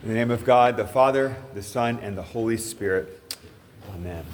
In the name of God, the Father, the Son, and the Holy Spirit. Amen.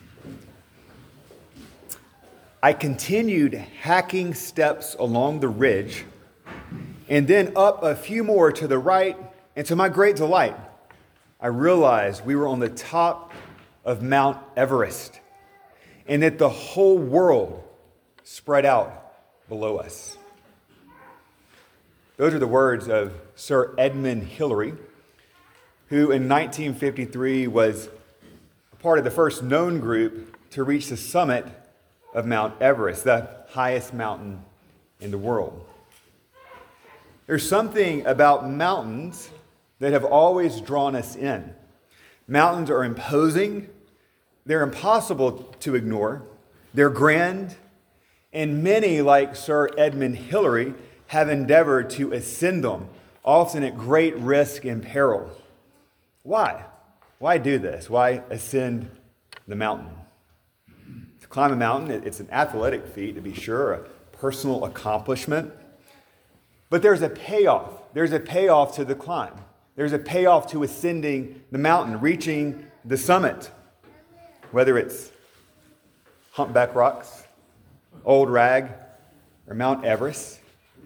I continued hacking steps along the ridge, and then up a few more to the right, and to my great delight, I realized we were on the top of Mount Everest, and that the whole world spread out below us. Those are the words of Sir Edmund Hillary, who in 1953 was a part of the first known group to reach the summit of Mount Everest, the highest mountain in the world. There's something about mountains that have always drawn us in. Mountains are imposing, they're impossible to ignore, they're grand, and many, like Sir Edmund Hillary, have endeavored to ascend them, often at great risk and peril. Why? Why do this? Why ascend the mountain? To climb a mountain, it's an athletic feat, to be sure, a personal accomplishment. But there's a payoff. There's a payoff to the climb. There's a payoff to ascending the mountain, reaching the summit. Whether it's Humpback Rocks, Old Rag, or Mount Everest,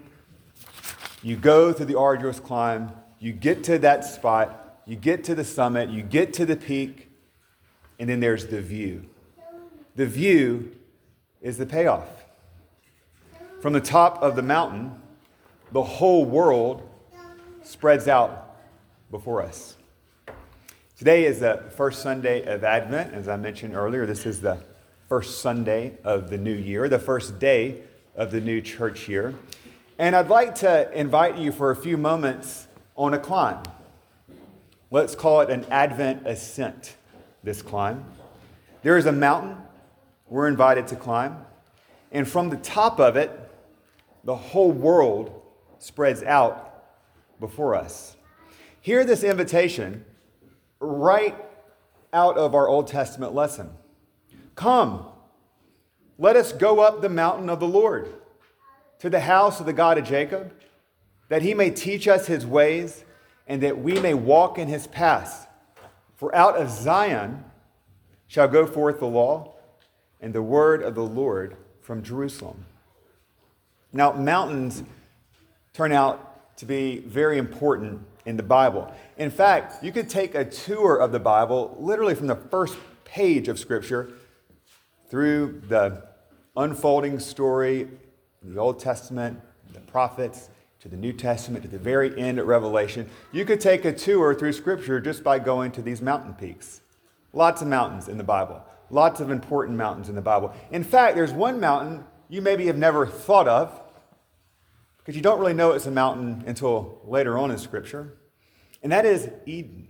you go through the arduous climb, you get to that spot, you get to the summit, you get to the peak, and then there's the view. The view is the payoff. From the top of the mountain, the whole world spreads out before us. Today is the first Sunday of Advent. As I mentioned earlier, this is the first Sunday of the new year, the first day of the new church year. And I'd like to invite you for a few moments on a climb. Let's call it an Advent ascent, this climb. There is a mountain we're invited to climb, and from the top of it, the whole world spreads out before us. Hear this invitation right out of our Old Testament lesson. Come, let us go up the mountain of the Lord, to the house of the God of Jacob, that he may teach us his ways, and that we may walk in his paths. For out of Zion shall go forth the law and the word of the Lord from Jerusalem. Now, mountains turn out to be very important in the Bible. In fact, you could take a tour of the Bible, literally from the first page of Scripture, through the unfolding story in the Old Testament, the prophets, to the New Testament, to the very end of Revelation. You could take a tour through Scripture just by going to these mountain peaks. Lots of mountains in the Bible. Lots of important mountains in the Bible. In fact, there's one mountain you maybe have never thought of, because you don't really know it's a mountain until later on in Scripture, and that is Eden.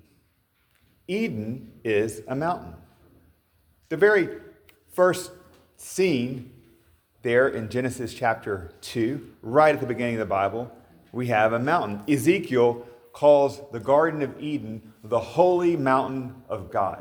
Eden is a mountain. The very first scene there in Genesis chapter 2, right at the beginning of the Bible, we have a mountain. Ezekiel calls the Garden of Eden the holy mountain of God.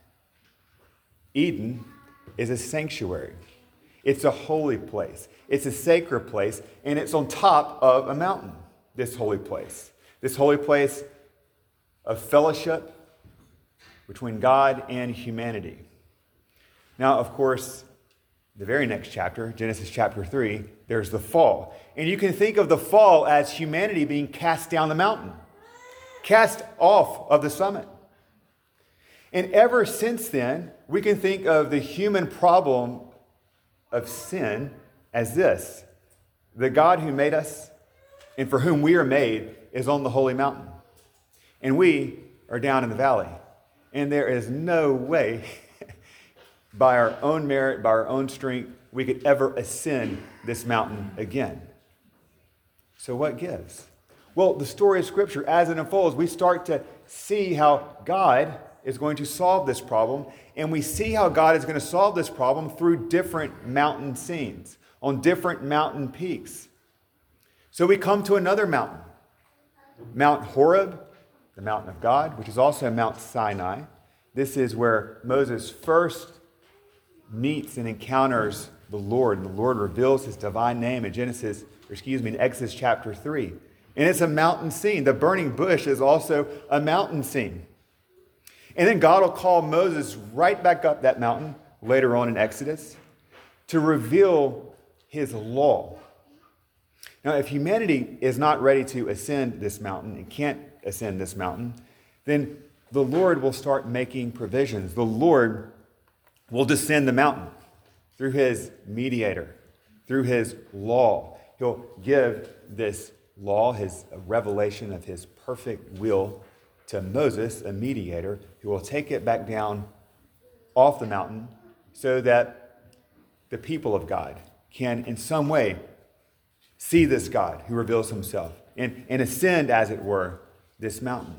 Eden is a sanctuary. It's a holy place. It's a sacred place, and it's on top of a mountain, this holy place. This holy place of fellowship between God and humanity. Now, of course, the very next chapter, Genesis chapter 3, there's the fall. And you can think of the fall as humanity being cast down the mountain, cast off of the summit. And ever since then, we can think of the human problem of sin as this: the God who made us and for whom we are made is on the holy mountain. And we are down in the valley. And there is no way by our own merit, by our own strength, we could ever ascend this mountain again. So what gives? Well, the story of Scripture, as it unfolds, we start to see how God is going to solve this problem, and we see how God is going to solve this problem through different mountain scenes, on different mountain peaks. So we come to another mountain, Mount Horeb, the mountain of God, which is also Mount Sinai. This is where Moses first meets and encounters the Lord, and the Lord reveals his divine name in Exodus chapter 3. And it's a mountain scene. The burning bush is also a mountain scene. And then God will call Moses right back up that mountain later on in Exodus to reveal his law. Now, if humanity is not ready to ascend this mountain and can't ascend this mountain, then the Lord will start making provisions. The Lord will descend the mountain through his mediator, through his law. He'll give this law, his revelation of his perfect will, to Moses, a mediator, who will take it back down off the mountain so that the people of God can in some way see this God who reveals himself and ascend, as it were, this mountain.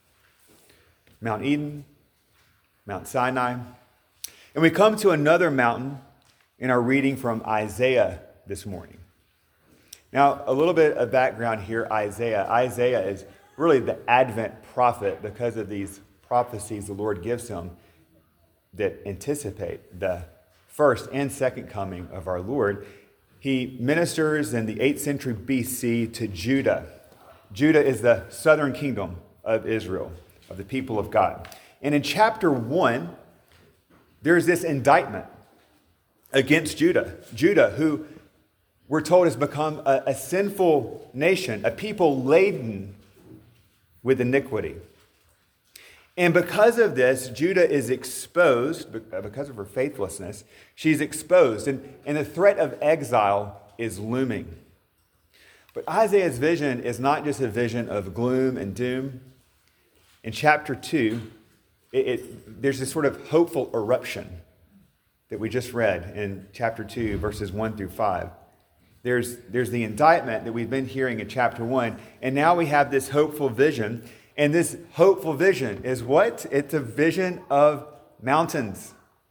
Mount Eden, Mount Sinai. And we come to another mountain in our reading from Isaiah this morning. Now, a little bit of background here. Isaiah is really the Advent prophet because of these prophecies the Lord gives him that anticipate the first and second coming of our Lord. He ministers in the 8th century BC to Judah. Judah is the southern kingdom of Israel, of the people of God. And in chapter 1, there's this indictment against Judah. Judah, who we're told has become a sinful nation, a people laden with iniquity. And because of this, Judah is exposed, because of her faithlessness, she's exposed, and the threat of exile is looming. But Isaiah's vision is not just a vision of gloom and doom. In chapter 2, there's this sort of hopeful eruption that we just read in chapter 2, verses 1 through 5. There's the indictment that we've been hearing in chapter 1, and now we have this hopeful vision. And this hopeful vision is what? It's a vision of mountains.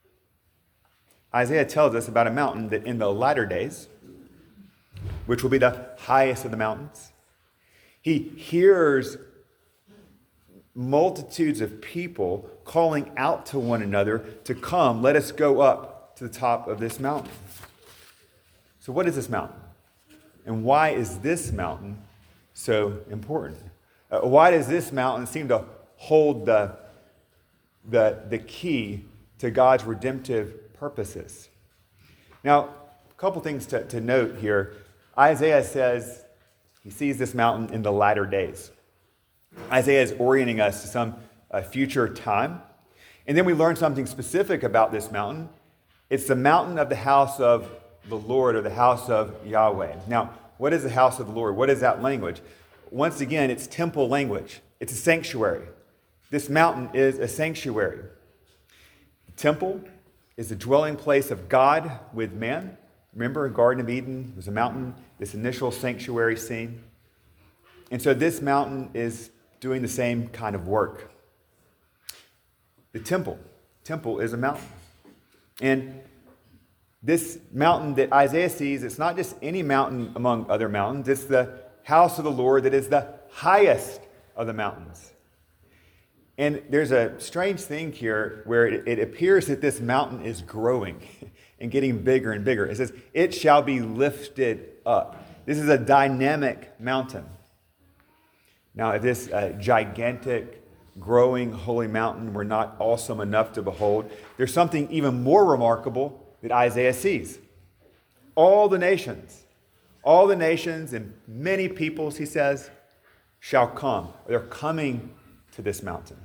Isaiah tells us about a mountain that in the latter days, which will be the highest of the mountains, he hears multitudes of people calling out to one another to come, let us go up to the top of this mountain. So what is this mountain? And why is this mountain so important? Why does this mountain seem to hold the key to God's redemptive purposes? Now, a couple things to note here. Isaiah says he sees this mountain in the latter days. Isaiah is orienting us to some future time. And then we learn something specific about this mountain. It's the mountain of the house of the Lord, or the house of Yahweh. Now, what is the house of the Lord? What is that language? Once again, it's temple language. It's a sanctuary. This mountain is a sanctuary. The temple is the dwelling place of God with man. Remember, Garden of Eden was a mountain, this initial sanctuary scene. And so this mountain is doing the same kind of work. The temple is a mountain. And this mountain that Isaiah sees, it's not just any mountain among other mountains. It's the house of the Lord that is the highest of the mountains. And there's a strange thing here where it appears that this mountain is growing and getting bigger and bigger. It says, it shall be lifted up. This is a dynamic mountain. Now, if this gigantic, growing holy mountain were not awesome enough to behold, there's something even more remarkable that Isaiah sees. All the nations and many peoples, he says, shall come. They're coming to this mountain.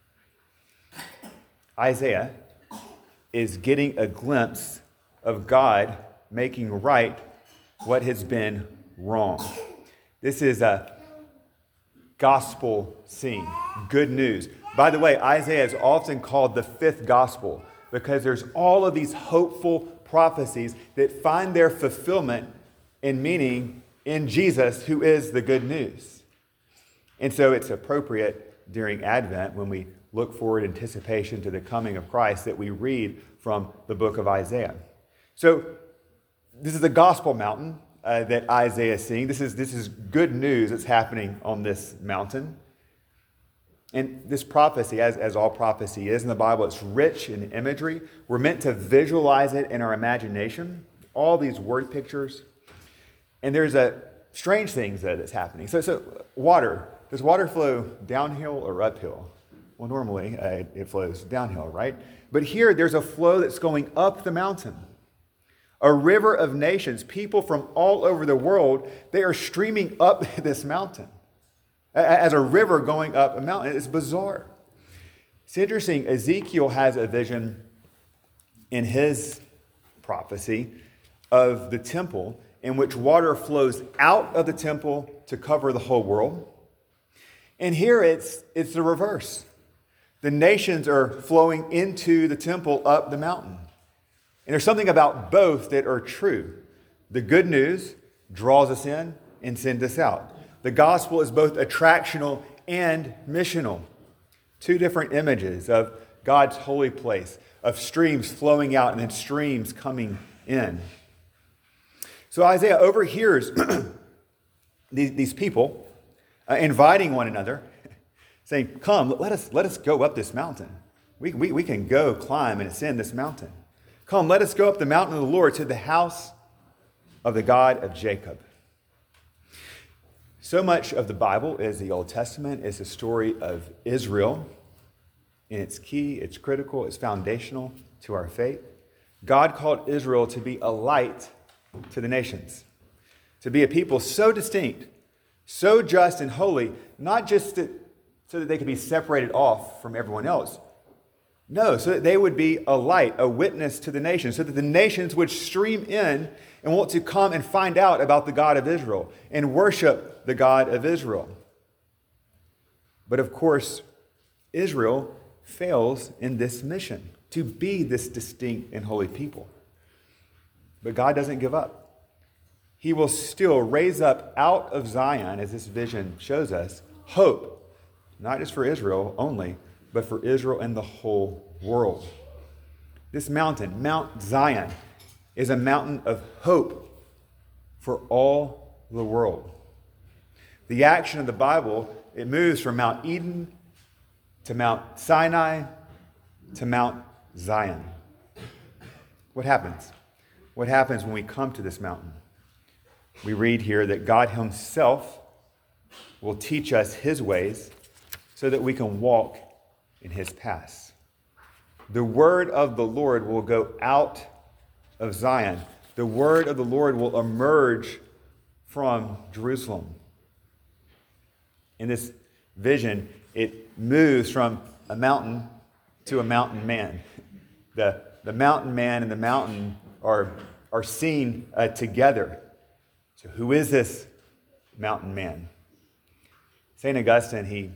Isaiah is getting a glimpse of God making right what has been wrong. This is a gospel scene, good news. By the way, Isaiah is often called the fifth gospel because there's all of these hopeful prophecies that find their fulfillment and meaning in Jesus, who is the good news. And so it's appropriate during Advent, when we look forward in anticipation to the coming of Christ, that we read from the book of Isaiah. So this is the gospel mountain that Isaiah is seeing. This is good news that's happening on this mountain. And this prophecy, as all prophecy is in the Bible, it's rich in imagery. We're meant to visualize it in our imagination, all these word pictures. And there's a strange things that's happening. So water, does water flow downhill or uphill? Well, normally it flows downhill, right? But here there's a flow that's going up the mountain. A river of nations, people from all over the world, they are streaming up this mountain as a river going up a mountain. It's bizarre. It's interesting. Ezekiel has a vision in his prophecy of the temple in which water flows out of the temple to cover the whole world. And here it's the reverse. The nations are flowing into the temple up the mountain. And there's something about both that are true. The good news draws us in and sends us out. The gospel is both attractional and missional. Two different images of God's holy place, of streams flowing out and then streams coming in. So Isaiah overhears these people inviting one another, saying, "Come, let us go up this mountain. We can go climb and ascend this mountain. Come, let us go up the mountain of the Lord to the house of the God of Jacob." So much of the Bible is the Old Testament, is the story of Israel. And it's key, it's critical, it's foundational to our faith. God called Israel to be a light to the nations, to be a people so distinct, so just and holy, not just so that they could be separated off from everyone else. No, so that they would be a light, a witness to the nations, so that the nations would stream in and want to come and find out about the God of Israel and worship the God of Israel. But of course, Israel fails in this mission, to be this distinct and holy people. But God doesn't give up. He will still raise up out of Zion, as this vision shows us, hope, not just for Israel only, but for Israel and the whole world. This mountain, Mount Zion, is a mountain of hope for all the world. The action of the Bible, it moves from Mount Eden to Mount Sinai to Mount Zion. What happens? What happens when we come to this mountain? We read here that God himself will teach us his ways so that we can walk in his paths. The word of the Lord will go out of Zion. The word of the Lord will emerge from Jerusalem. In this vision, it moves from a mountain to a mountain man. The mountain man and the mountain are seen together. So who is this mountain man? St. Augustine, he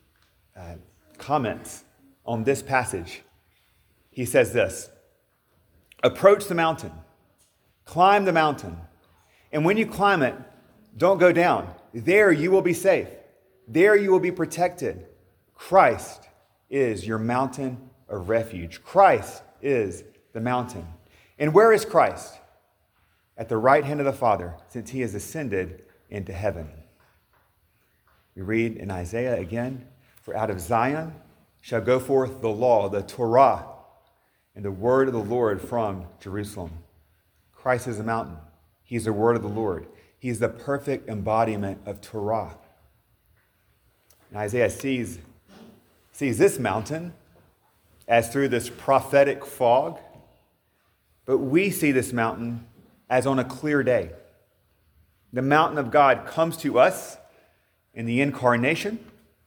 comments on this passage. He says this: "Approach the mountain, climb the mountain, and when you climb it, don't go down. There you will be safe. There you will be protected. Christ is your mountain of refuge." Christ is the mountain. And where is Christ? At the right hand of the Father, since he has ascended into heaven. We read in Isaiah again, "For out of Zion shall go forth the law, the Torah, and the word of the Lord from Jerusalem." Christ is the mountain. He's the word of the Lord. He's the perfect embodiment of Torah. And Isaiah sees this mountain as through this prophetic fog, but we see this mountain as on a clear day. The mountain of God comes to us in the incarnation,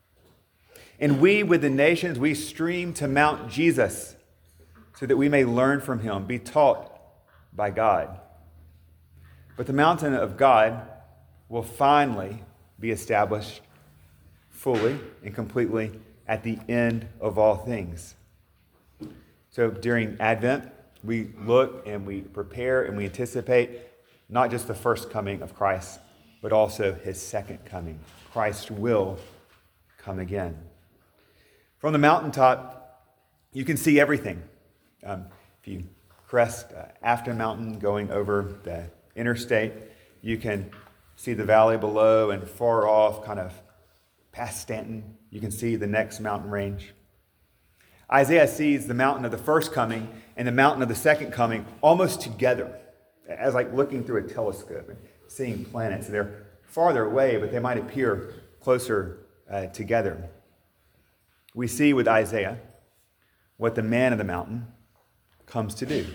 and we with the nations, we stream to Mount Jesus so that we may learn from him, be taught by God. But the mountain of God will finally be established fully and completely at the end of all things. So during Advent, we look and we prepare and we anticipate not just the first coming of Christ, but also his second coming. Christ will come again. From the mountaintop, you can see everything. If you crest Afton Mountain going over the interstate, you can see the valley below, and far off, kind of past Stanton, you can see the next mountain range. Isaiah sees the mountain of the first coming and the mountain of the second coming almost together, as like looking through a telescope and seeing planets. They're farther away, but they might appear closer together. We see with Isaiah what the man of the mountain comes to do.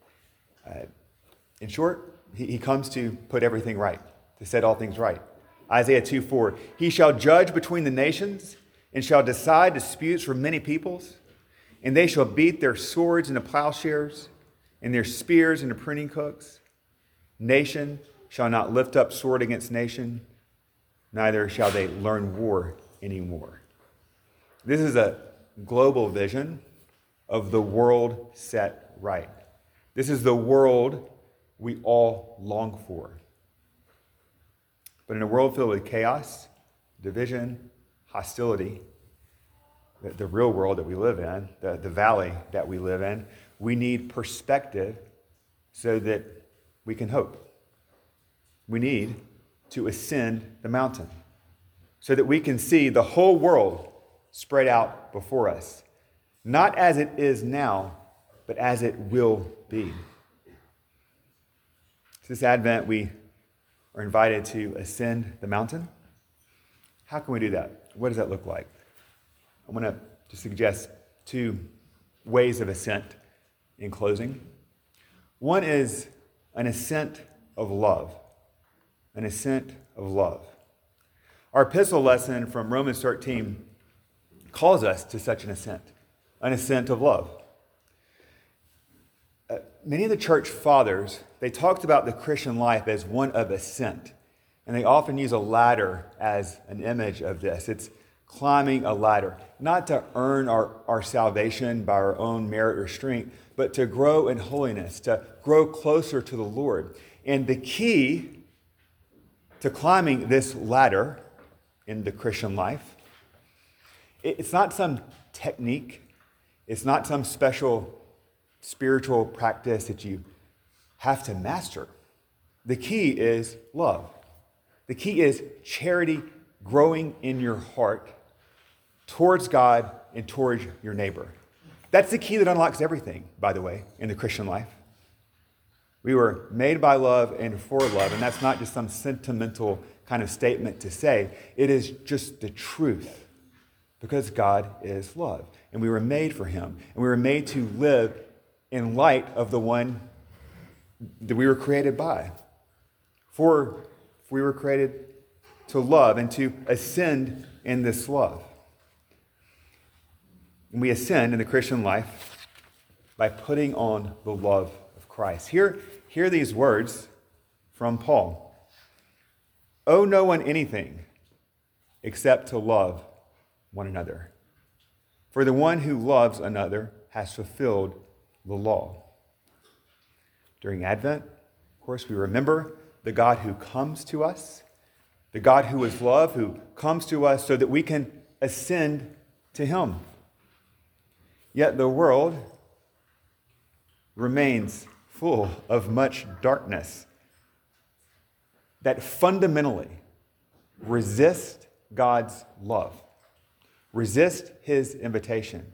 In short, he comes to put everything right, to set all things right. Isaiah 2:4, he shall judge between the nations and shall decide disputes for many peoples, and they shall beat their swords into plowshares and their spears into pruning hooks. Nation shall not lift up sword against nation, neither shall they learn war anymore. This is a global vision of the world set right. This is the world we all long for. But in a world filled with chaos, division, hostility, the real world that we live in, the valley that we live in, we need perspective so that we can hope. We need to ascend the mountain so that we can see the whole world spread out before us, not as it is now, but as it will be. This Advent, we are invited to ascend the mountain. How can we do that? What does that look like? I want to suggest two ways of ascent in closing. One is an ascent of love. An ascent of love. Our epistle lesson from Romans 13 calls us to such an ascent of love. Many of the church fathers, they talked about the Christian life as one of ascent, and they often use a ladder as an image of this. It's climbing a ladder, not to earn our salvation by our own merit or strength, but to grow in holiness, to grow closer to the Lord. And the key to climbing this ladder in the Christian life, it's not some technique, it's not some special spiritual practice that you have to master. The key is love. The key is charity growing in your heart towards God and towards your neighbor. That's the key that unlocks everything, by the way, in the Christian life. We were made by love and for love, and that's not just some sentimental kind of statement to say. It is just the truth, because God is love, and we were made for him, and we were made to live in light of the one that we were created by. For we were created to love and to ascend in this love. And we ascend in the Christian life by putting on the love of Christ. Hear these words from Paul. Owe no one anything except to love one another. For the one who loves another has fulfilled the law. During Advent, of course, we remember the God who comes to us, the God who is love, who comes to us so that we can ascend to him. Yet the world remains full of much darkness that fundamentally resist God's love, resist his invitation,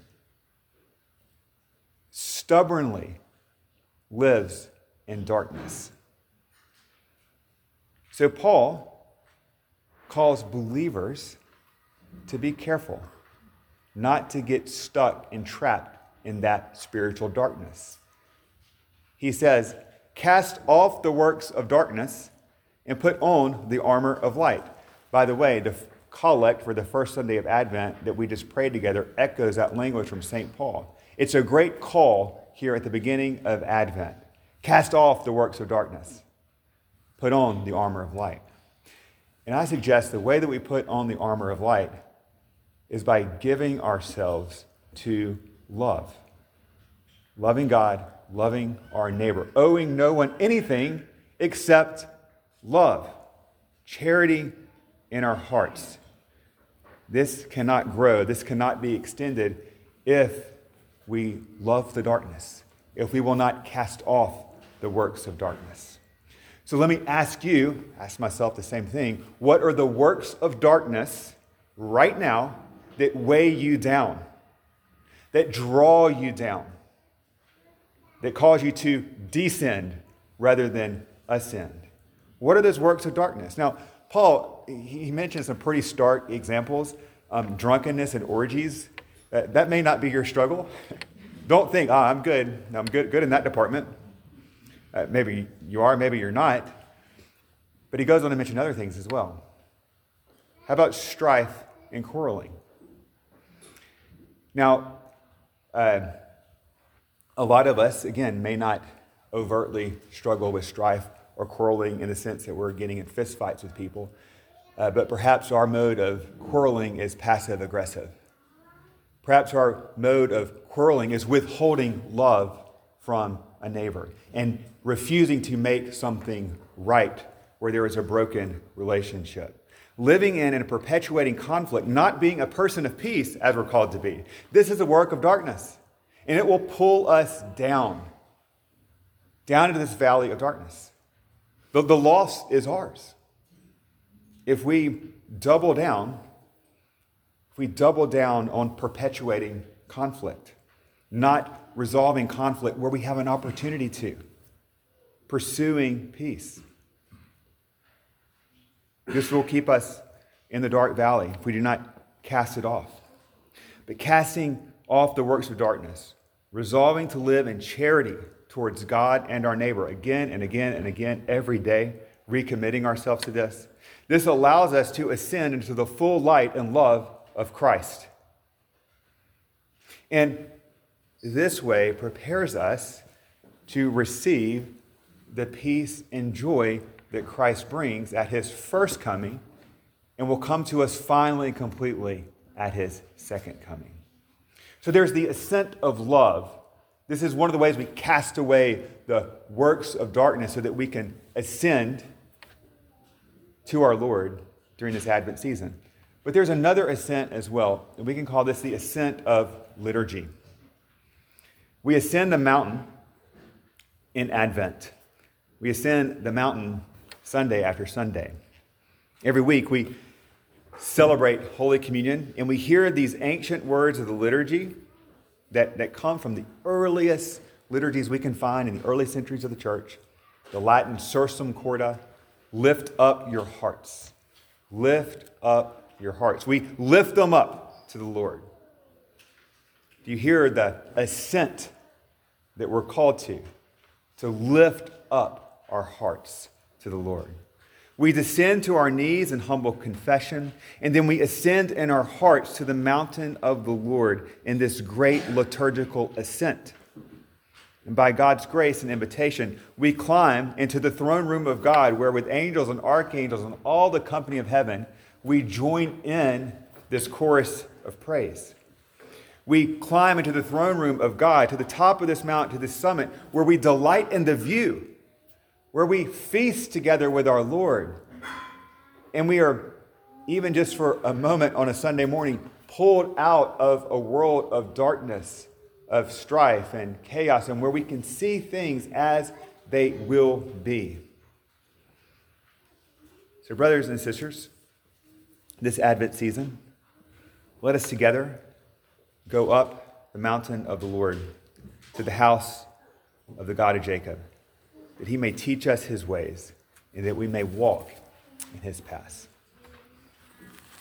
stubbornly lives in darkness. So Paul calls believers to be careful, not to get stuck and trapped in that spiritual darkness. He says, cast off the works of darkness and put on the armor of light. By the way, the collect for the first Sunday of Advent that we just prayed together echoes that language from St. Paul. It's a great call here at the beginning of Advent. Cast off the works of darkness. Put on the armor of light. And I suggest the way that we put on the armor of light is by giving ourselves to love. Loving God, loving our neighbor, owing no one anything except love, charity in our hearts. This cannot grow, this cannot be extended if we love the darkness, if we will not cast off the works of darkness. So let me ask myself the same thing. What are the works of darkness right now that weigh you down, that draw you down, that cause you to descend rather than ascend? What are those works of darkness? Now, Paul, he mentions some pretty stark examples. Drunkenness and orgies. That may not be your struggle. Don't think, I'm good. I'm good in that department. Maybe you are, maybe you're not. But he goes on to mention other things as well. How about strife and quarreling? Now, a lot of us, again, may not overtly struggle with strife or quarreling in the sense that we're getting in fistfights with people. But perhaps our mode of quarreling is passive-aggressive. Perhaps our mode of quarreling is withholding love from a neighbor and refusing to make something right where there is a broken relationship. Living in and perpetuating conflict, not being a person of peace as we're called to be. This is a work of darkness, and it will pull us down into this valley of darkness. The loss is ours. If we double down on perpetuating conflict, not resolving conflict where we have an opportunity to, pursuing peace. This will keep us in the dark valley if we do not cast it off. But casting off the works of darkness, resolving to live in charity towards God and our neighbor again and again and again every day, recommitting ourselves to this. This allows us to ascend into the full light and love of Christ. And this way prepares us to receive the peace and joy that Christ brings at his first coming and will come to us finally and completely at his second coming. So there's the ascent of love. This is one of the ways we cast away the works of darkness so that we can ascend to our Lord during this Advent season. But there's another ascent as well, and we can call this the ascent of liturgy. We ascend the mountain in Advent. We ascend the mountain Sunday after Sunday. Every week we celebrate Holy Communion, and we hear these ancient words of the liturgy that come from the earliest liturgies we can find in the early centuries of the church. The Latin Sursum Corda, lift up your hearts. Lift up your hearts. We lift them up to the Lord. Do you hear the ascent that we're called to lift up our hearts to the Lord? We descend to our knees in humble confession, and then we ascend in our hearts to the mountain of the Lord in this great liturgical ascent. And by God's grace and invitation, we climb into the throne room of God, where with angels and archangels and all the company of heaven, we join in this chorus of praise. We climb into the throne room of God, to the top of this mountain, to this summit, where we delight in the view, where we feast together with our Lord. And we are, even just for a moment on a Sunday morning, pulled out of a world of darkness, of strife and chaos, and where we can see things as they will be. So, brothers and sisters, this Advent season, let us together go up the mountain of the Lord to the house of the God of Jacob, that he may teach us his ways and that we may walk in his paths.